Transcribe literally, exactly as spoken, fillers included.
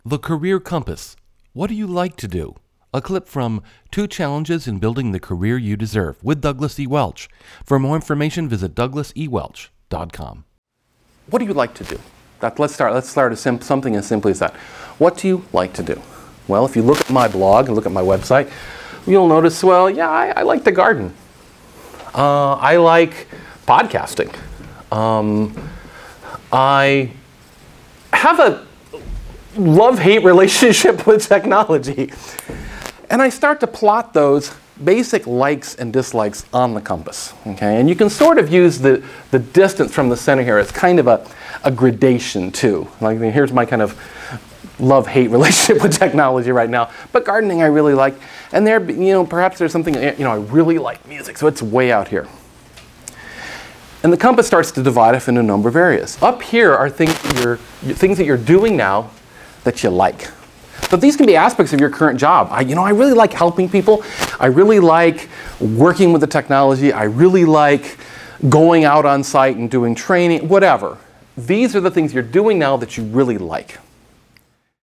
The Career Compass. What do you like to do? A clip from Two Challenges in Building the Career You Deserve with Douglas E. Welch. For more information, visit douglas e welch dot com. What do you like to do? That, let's start. Let's start as sim- something as simply as that. What do you like to do? Well, if you look at my blog and look at my website, you'll notice, well, yeah, I, I like to garden. Uh, I like podcasting. Um, I have a love-hate relationship with technology. And I start to plot those basic likes and dislikes on the compass. Okay? And you can sort of use the, the distance from the center here as kind of a, a gradation too. Like, here's my kind of love-hate relationship with technology right now. But gardening I really like. And there, you know, perhaps there's something, you know, I really like music, so it's way out here. And the compass starts to divide up into a number of areas. Up here are things that you're, things that you're doing now that you like. But these can be aspects of your current job. I, you know, I really like helping people. I really like working with the technology. I really like going out on site and doing training, whatever. These are the things you're doing now that you really like.